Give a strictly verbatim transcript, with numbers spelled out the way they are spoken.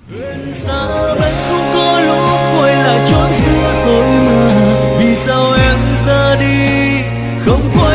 Huyền xa bên cũng có lúc quay lại chốn xưa rồi mà vì sao em ra đi không quay